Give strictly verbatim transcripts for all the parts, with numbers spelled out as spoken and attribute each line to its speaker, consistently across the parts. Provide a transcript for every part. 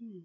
Speaker 1: Hmm.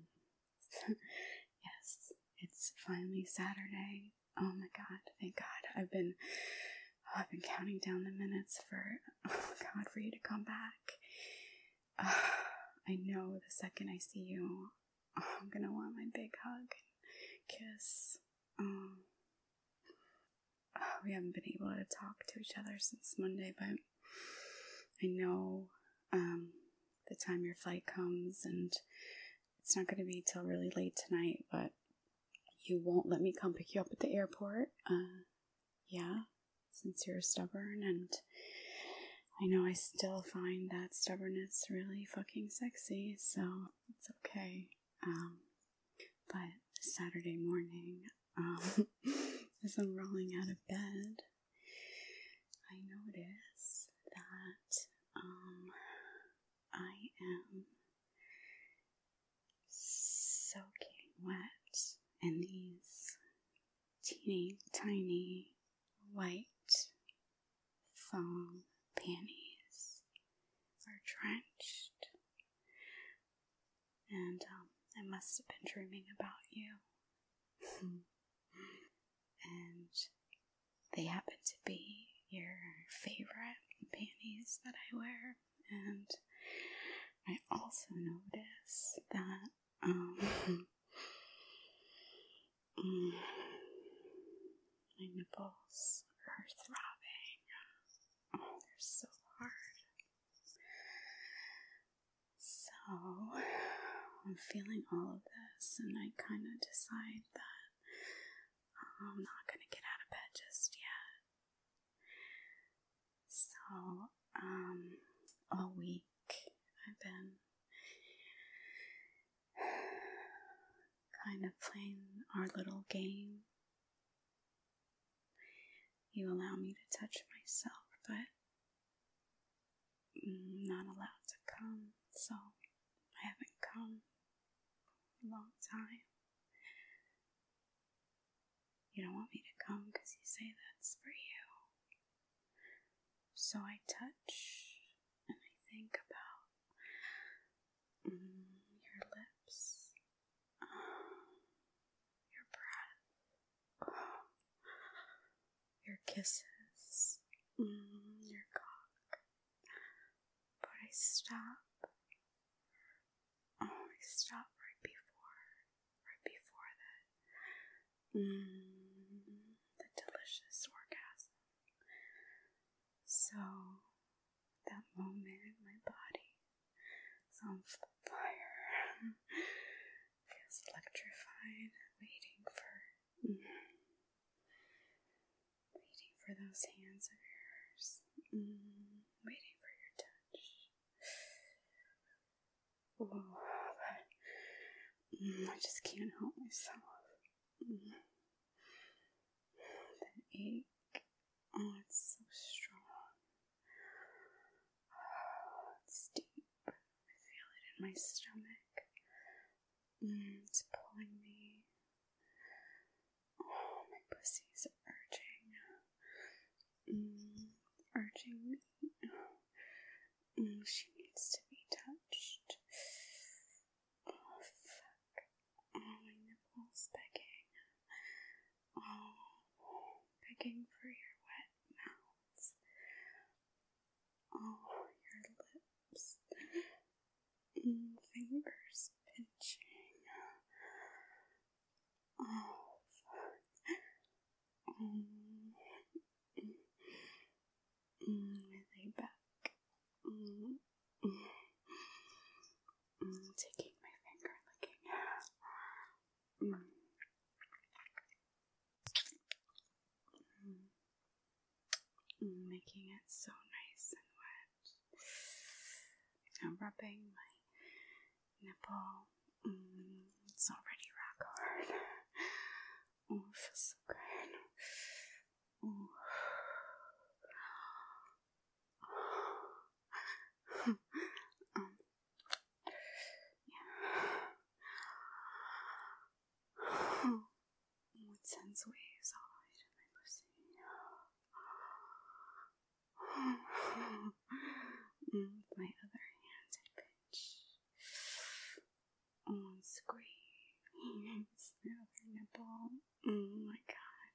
Speaker 1: Yes, it's finally Saturday. Oh my god, thank God. I've been oh, I've been counting down the minutes for oh god for you to come back. Uh, I know the second I see you, oh, I'm gonna want my big hug and kiss. Um, oh, we haven't been able to talk to each other since Monday, but I know um, the time your flight comes, and it's not going to be till really late tonight, but you won't let me come pick you up at the airport. Uh, yeah, since you're stubborn, and I know I still find that stubbornness really fucking sexy, so it's okay. Um, but Saturday morning, um, as I'm rolling out of bed, I notice that, um, I am soaking wet in these teeny tiny white thong panties are drenched, and um, I must have been dreaming about you. And they happen to be your favorite panties that I wear, and I also notice that um, my nipples are throbbing. Oh, they're so hard. So, I'm feeling all of this, and I kind of decide that I'm not going to get out of bed just yet. So, um, all week I've been kind of playing our little game. You allow me to touch myself, but I'm not allowed to come, so I haven't come in a long time. You don't want me to come because you say that's for you. So I touch, and I think about mm, your lips, uh, your breath, uh, your kisses, mm, your cock. But I stop. Oh, I stop right before, right before that. Mm, the delicious orgasm. So, that moment, my body is on fire. Feels electrified, waiting for, mm, waiting for those hands of yours, mm, waiting for your touch. Oh, but mm, I just can't help myself. Mm. That ache, oh, it's so strong. Oh, it's deep. I feel it in my stomach. Mm, it's pulling me. Oh, my pussy's urging. Mm, urging me. Mm, she needs to be touched. Oh, fuck. Oh, my nipple's begging. Oh, begging for your wet mouth. Oh, your lips. Mm, fingers pinching. Oh, fuck. Mm, mm, mm, I lay back. Mm, mm, mm, taking my finger, licking. Mm. Mm. Mm, making it so nice and wet. Now rubbing my nipple. Mm, it's already rock hard. Oh, it feels so good. Oh. um, yeah. It sends waves all the way to my pussy. Mm, with my other hand I pinch. Oh, it's Here's my other nipple. Oh my god.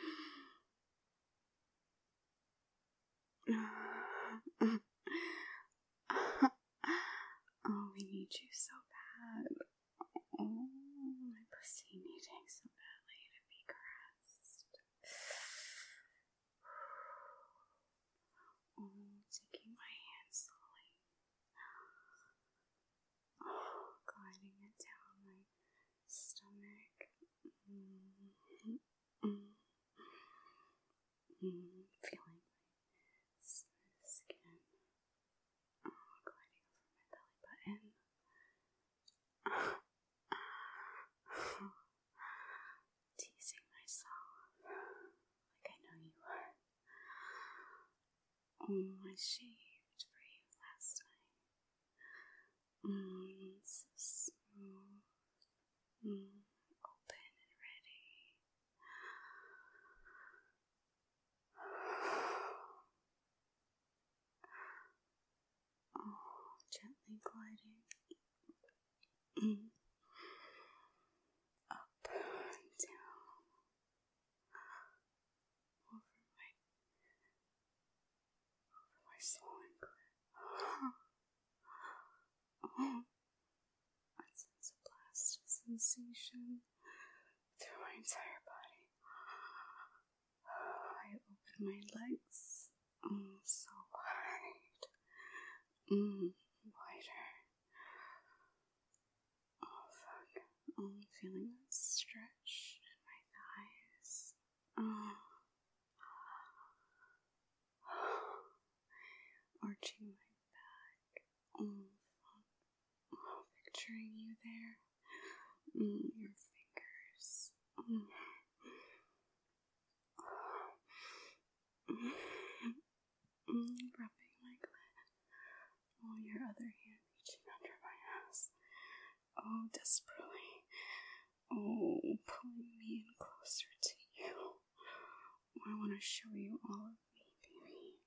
Speaker 1: Oh, we need you so bad. Oh, my pussy needing so badly to be caressed. Oh, taking my hand slowly. Oh, gliding it down my stomach. Mm-hmm. Mm-hmm. Mm-hmm. Feeling my smooth skin. Oh, gliding over my belly button. Teasing myself like I know you are. Oh, I shaved for you last night. Mmm, so smooth. Mmm, open and ready. Oh, gently gliding. Mm. Up and down. Over my, over my swollen clit. Oh, I sense a blast of sensation through my entire body. I open my legs. Oh, so wide. Mmm, wider. Oh, fuck. Oh, I'm feeling that stretch in my thighs. Oh. Arching my back. Oh, fuck. Oh, picturing you there. Mm, your fingers. Mm. Mm, rubbing my clit. Oh, your other hand reaching under my ass. Oh, desperately. Oh, pulling me in closer to you. I want to show you all of me, baby.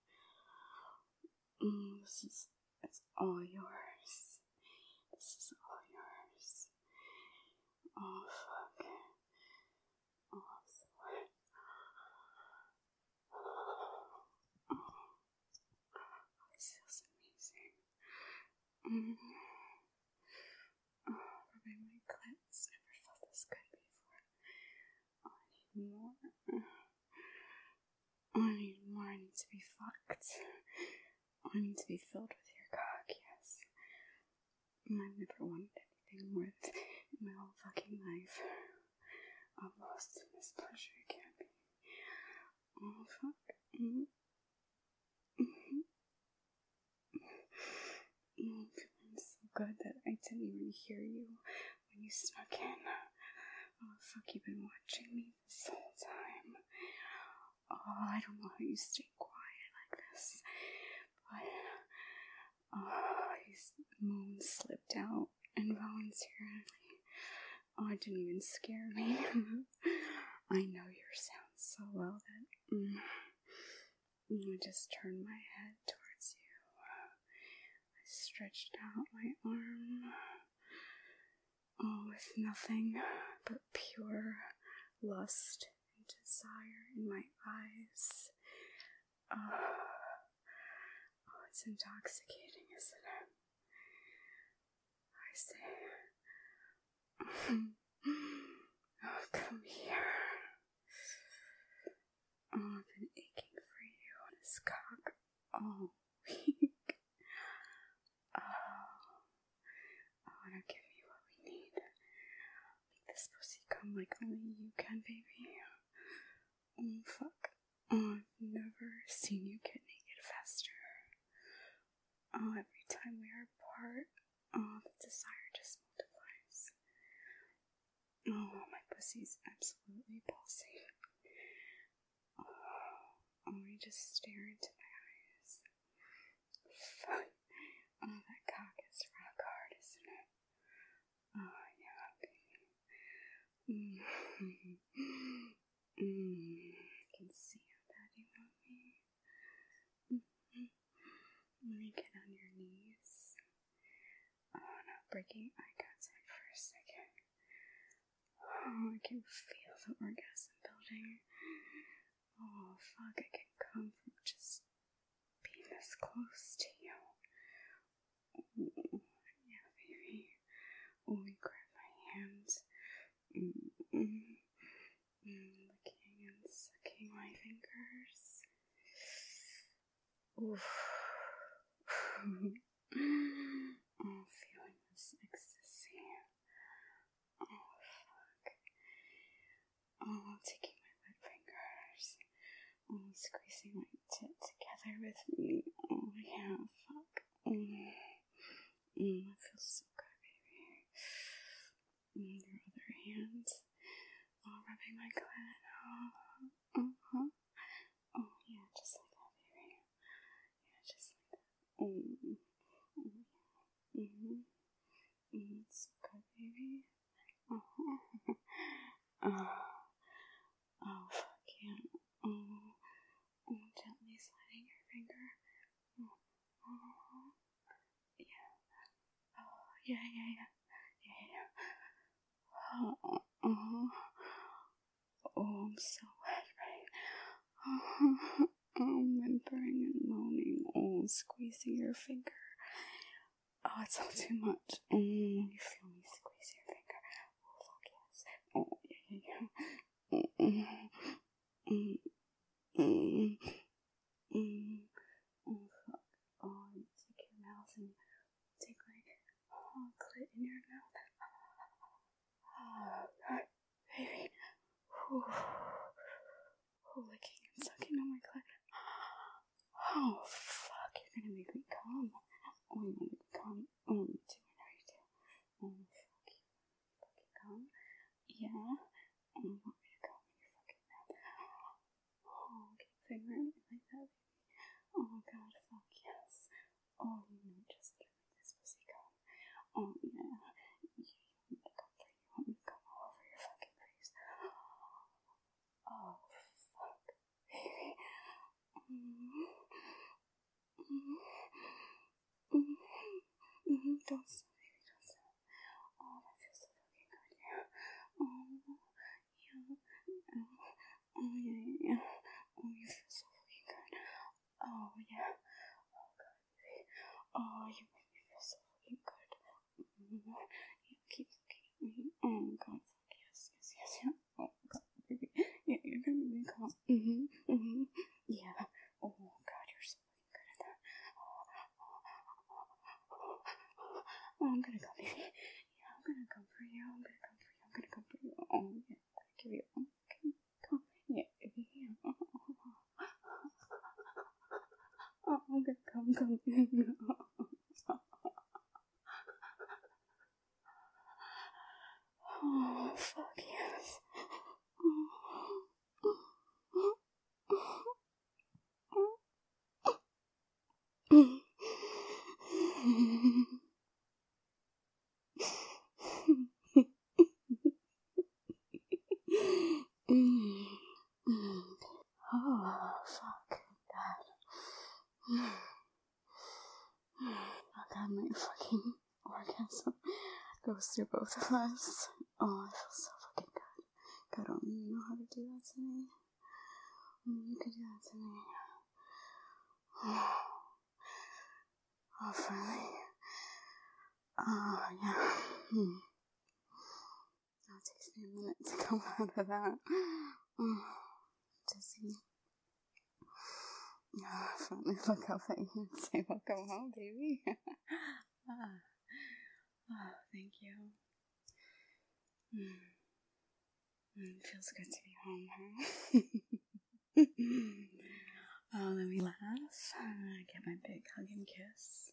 Speaker 1: Mm, this is, it's all yours. This is all yours. Oh, fuck. Oh, I'm so wet. Oh, this feels amazing. Mm. Oh, rubbing my clits. Never felt this good before. Oh, I need more. Oh, I need more. I need to be fucked. Oh, I need to be filled with your cock, yes. I've never wanted anything more in my whole fucking life. I'm lost in this pleasure, it can't be. Oh, fuck. Mm. Mm-hmm. Oh, I'm feeling so good that I didn't even hear you when you snuck in. Oh, fuck, you've been watching me this whole time. Oh, I don't know how you stay quiet like this. But, oh, his moan slipped out involuntarily. Oh, it didn't even scare me. I know your sound so well that mm, I just turned my head towards you. I stretched out my arm. Oh, with nothing but pure lust and desire in my eyes. Oh, oh it's intoxicating, isn't it? I say, oh, come here. Oh, I've been aching for you on this cock all week. Oh, I want to give you what we need. Make this pussy come like only you can, baby. Oh, fuck. Oh, I've never seen you get naked faster. Oh, every time we are apart, oh, the desire just multiplies. Oh, my pussy's absolutely pulsating. Oh, you just stare into my eyes. Fuck. Oh, that cock is rock hard, isn't it? Oh, yeah, baby. Mm-hmm. Mm-hmm. I can see how bad you want me. Mm-hmm. Let me get on your knees. Oh, not breaking eye contact for a second. Oh, I can feel the orgasm building. Oh, fuck, I can come from just being this close to you. Oh, yeah, baby. Oh, you grab my hands. Mm-mm. Mm, licking and sucking my fingers. Oof. Oh, feeling this ecstasy. Oh, fuck. Oh, taking my wet fingers. Oh, squeezing my tit together with me. Oh, yeah, fuck. Mm. Mm, it feels so good, baby. Mm, your other hand. Oh, rubbing my clit. Oh, uh-huh. Oh, yeah, just like that, baby. Yeah, just like that. Mm. Mm. Mm-hmm. Mm, it's so good, baby. Uh-huh. Oh. Oh, fuck yeah. Oh. Oh, gently sliding your finger. Oh. Oh. Yeah. Oh, yeah, yeah, yeah. Yeah, yeah. Oh, uh-huh. Oh, I'm so wet, right? Oh, I'm whimpering and moaning. Oh, squeezing your finger. Oh, it's all too much. Oh, you feel me squeeze your finger. Oh, fuck yes. Oh, yeah, yeah, yeah. Mm, mm, mm, mm. Oh, fuck. Oh, you take your mouth and take my oh, clit in your mouth. Oh, God, baby. Oh, oh, licking and sucking on my clit. Oh, fuck, you're gonna make me come. Oh, you want me to come? Oh, me too, I know you do. Oh, fuck you. Fucking come? Yeah. Oh, you want me to come in your fucking mouth? Oh, keep fingering me like that, baby. Oh, God, fuck yes. Oh, you know, just let this pussy come. Oh, yeah. You want me to come for you? You want me to come all over your fucking face? Oh, fuck, baby. Mm. Mm. Mm. Mm. Don't stop, baby, don't stop. Oh, that feels so fucking good, yeah. Oh, yeah. Oh, oh yeah, yeah, yeah. Oh, you feel so fucking good. Oh, yeah. Oh, God, baby. Oh, you make me feel so fucking good. Mm. Yeah, keep looking at me. Oh, God, fuck yes, yes, yes, yeah. Oh, God, baby. Yeah, you're gonna make me come. Mm-hmm, mm-hmm. Yeah. Oh, God, you're so fucking good at that. Oh, I'm gonna come, baby. Yeah, I'm gonna come for you. I'm gonna come for you. I'm gonna come for you. Oh, yeah. I'm gonna give you. Okay, come. Yeah, baby. Yeah. Oh, I'm gonna come, come. Oh, fuck yes. Oh, fuck. God. Oh, God, my fucking orgasm goes through both of us. Oh, I feel so fucking good. God, only you know how to do that to me. Only you could do that to me. Oh, oh finally. Oh, yeah. Hmm. It takes me a minute to come out of that. Oh, dizzy. Oh, finally look up at you and say, welcome home, baby. ah. Oh, thank you. Mm. Mm, feels good to be home, huh? Oh, let me laugh. Uh, get my big hug and kiss.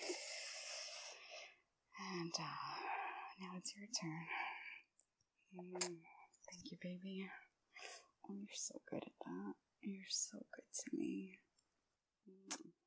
Speaker 1: And uh, now it's your turn. Mm, thank you, baby. Oh, you're so good at that. You're so good to me. Mm.